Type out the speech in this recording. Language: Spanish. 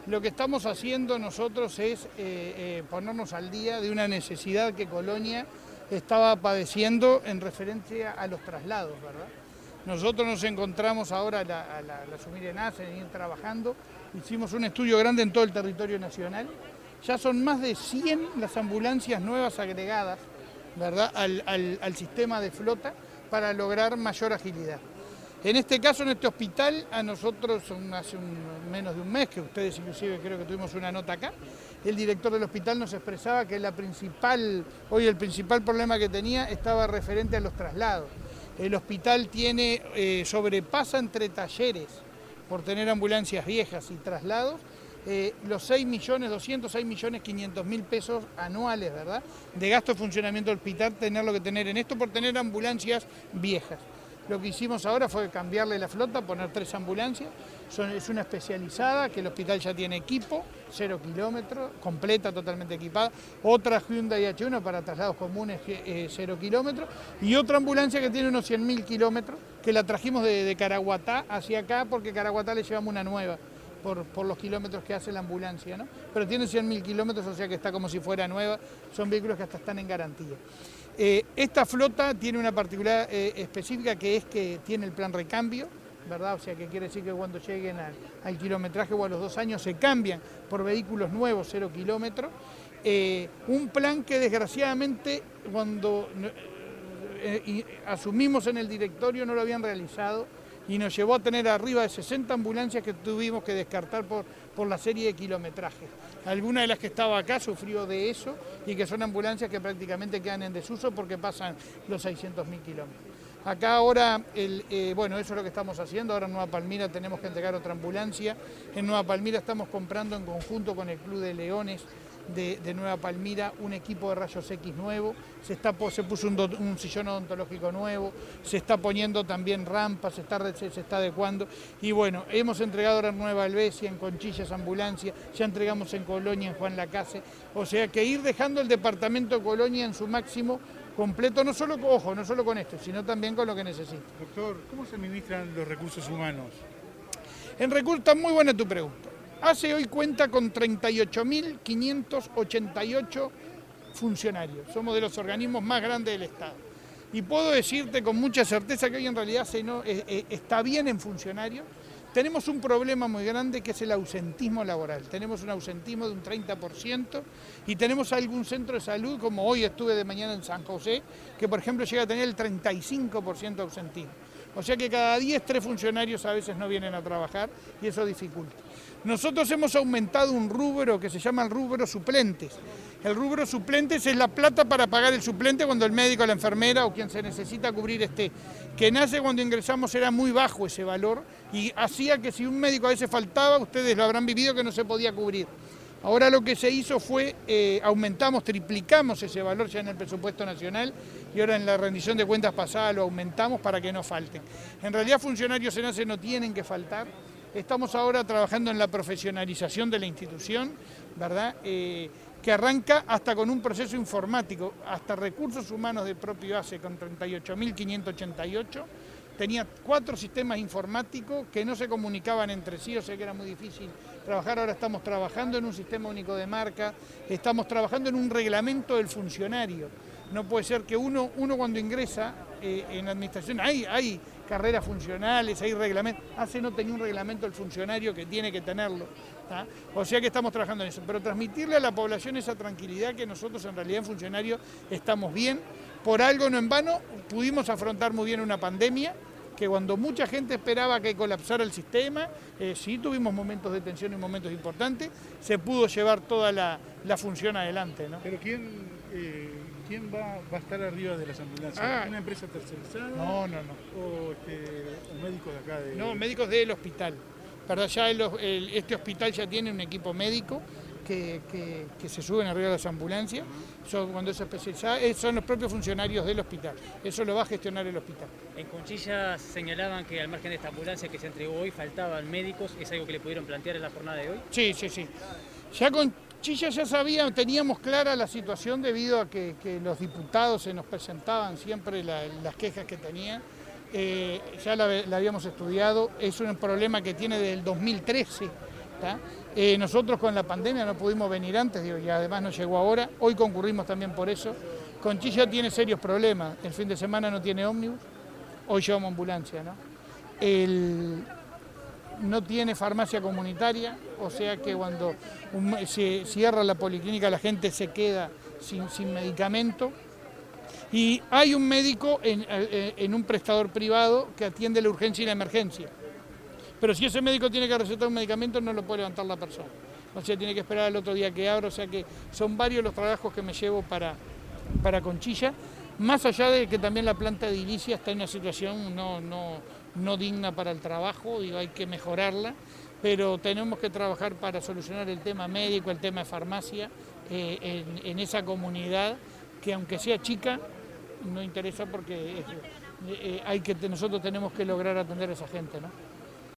Lo que estamos haciendo nosotros es ponernos al día de una necesidad que Colonia estaba padeciendo en referencia a los traslados, ¿verdad? Nosotros nos encontramos ahora al asumir ENASE, en ir trabajando, hicimos un estudio grande en todo el territorio nacional, ya son más de 100 las ambulancias nuevas agregadas, ¿verdad?, al sistema de flota para lograr mayor agilidad. En este caso, en este hospital, a nosotros hace menos de un mes, que ustedes inclusive creo que tuvimos una nota acá, el director del hospital nos expresaba que hoy el principal problema que tenía estaba referente a los traslados. El hospital sobrepasa entre talleres, por tener ambulancias viejas y traslados, los 6.206.500.000 pesos anuales, ¿verdad?, de gasto de funcionamiento del hospital, tenerlo que tener en esto por tener ambulancias viejas. Lo que hicimos ahora fue cambiarle la flota, poner 3 ambulancias, es una especializada, que el hospital ya tiene equipo, 0 kilómetros, completa, totalmente equipada, otra Hyundai H1 para traslados comunes, 0 kilómetros, y otra ambulancia que tiene unos 100.000 kilómetros, que la trajimos de Caraguatá hacia acá, porque Caraguatá le llevamos una nueva, por los kilómetros que hace la ambulancia, ¿no? Pero tiene 100.000 kilómetros, o sea que está como si fuera nueva, son vehículos que hasta están en garantía. Esta flota tiene una particularidad específica, que es que tiene el plan recambio, ¿verdad? O sea que quiere decir que cuando lleguen al kilometraje o a los 2 años se cambian por vehículos nuevos, 0 kilómetros. Un plan que desgraciadamente cuando asumimos en el directorio no lo habían realizado, y nos llevó a tener arriba de 60 ambulancias que tuvimos que descartar por la serie de kilometrajes. Alguna de las que estaba acá sufrió de eso, y que son ambulancias que prácticamente quedan en desuso porque pasan los 600.000 kilómetros. Acá ahora, bueno, eso es lo que estamos haciendo. Ahora en Nueva Palmira tenemos que entregar otra ambulancia. En Nueva Palmira estamos comprando en conjunto con el Club de Leones de Nueva Palmira un equipo de rayos X nuevo, se puso un sillón odontológico nuevo, se está poniendo también rampas, se está adecuando, y bueno, hemos entregado ahora en Nueva Albesia, en Conchillas ambulancia, ya entregamos en Colonia, en Juan Lacase, o sea que ir dejando el departamento de Colonia en su máximo completo, no solo con esto, sino también con lo que necesita. Doctor, ¿cómo se administran los recursos humanos? En recursos, está muy buena tu pregunta. ACE hoy cuenta con 38.588 funcionarios. Somos de los organismos más grandes del Estado. Y puedo decirte con mucha certeza que hoy en realidad ACE está bien en funcionarios. Tenemos un problema muy grande, que es el ausentismo laboral. Tenemos un ausentismo de un 30%, y tenemos algún centro de salud, como hoy estuve de mañana en San José, que por ejemplo llega a tener el 35% de ausentismo. O sea que cada 10, 3 funcionarios a veces no vienen a trabajar, y eso dificulta. Nosotros hemos aumentado un rubro que se llama el rubro suplentes. El rubro suplentes es la plata para pagar el suplente cuando el médico, la enfermera o quien se necesita cubrir esté. Que nace cuando ingresamos era muy bajo ese valor, y hacía que si un médico a veces faltaba, ustedes lo habrán vivido, que no se podía cubrir. Ahora lo que se hizo fue, triplicamos ese valor ya en el presupuesto nacional, y ahora en la rendición de cuentas pasada lo aumentamos para que no falten. En realidad funcionarios en ACE no tienen que faltar. Estamos ahora trabajando en la profesionalización de la institución, ¿verdad?, que arranca hasta con un proceso informático, hasta recursos humanos del propio ACE con 38.588. Tenía 4 sistemas informáticos que no se comunicaban entre sí, o sea que era muy difícil trabajar. Ahora estamos trabajando en un sistema único de marca, estamos trabajando en un reglamento del funcionario. No puede ser que uno cuando ingresa en la administración, hay carreras funcionales, hay reglamentos. ACE no tenía un reglamento del funcionario que tiene que tenerlo, ¿tá? O sea que estamos trabajando en eso, pero transmitirle a la población esa tranquilidad, que nosotros en realidad en funcionarios estamos bien. Por algo, no en vano, pudimos afrontar muy bien una pandemia, que cuando mucha gente esperaba que colapsara el sistema, sí tuvimos momentos de tensión y momentos importantes, se pudo llevar toda la función adelante, ¿no? Pero ¿quién va a estar arriba de las ambulancias? ¿Una empresa tercerizada? No. ¿O médicos de acá? No, médicos del hospital. ¿Verdad? Ya este hospital ya tiene un equipo médico que se suben arriba de las ambulancias. Cuando es especializada, son los propios funcionarios del hospital. Eso lo va a gestionar el hospital. En Conchillas señalaban que al margen de esta ambulancia que se entregó hoy faltaban médicos. ¿Es algo que le pudieron plantear en la jornada de hoy? Sí. Ya Conchillas teníamos clara la situación, debido a que los diputados se nos presentaban siempre las quejas que tenían. Ya la habíamos estudiado. Es un problema que tiene desde el 2013 Nosotros con la pandemia no pudimos venir antes, digo, y además nos llegó ahora. Hoy concurrimos también por eso. Conchilla tiene serios problemas. El fin de semana no tiene ómnibus. Hoy llevamos ambulancia, ¿no? No tiene farmacia comunitaria, o sea que cuando se cierra la policlínica la gente se queda sin medicamento. Y hay un médico en un prestador privado que atiende la urgencia y la emergencia. Pero si ese médico tiene que recetar un medicamento, no lo puede levantar la persona. O sea, tiene que esperar el otro día que abra. O sea que son varios los trabajos que me llevo para Conchilla. Más allá de que también la planta de edilicia está en una situación no digna para el trabajo y hay que mejorarla. Pero tenemos que trabajar para solucionar el tema médico, el tema de farmacia en esa comunidad que aunque sea chica, no interesa porque nosotros tenemos que lograr atender a esa gente, ¿no?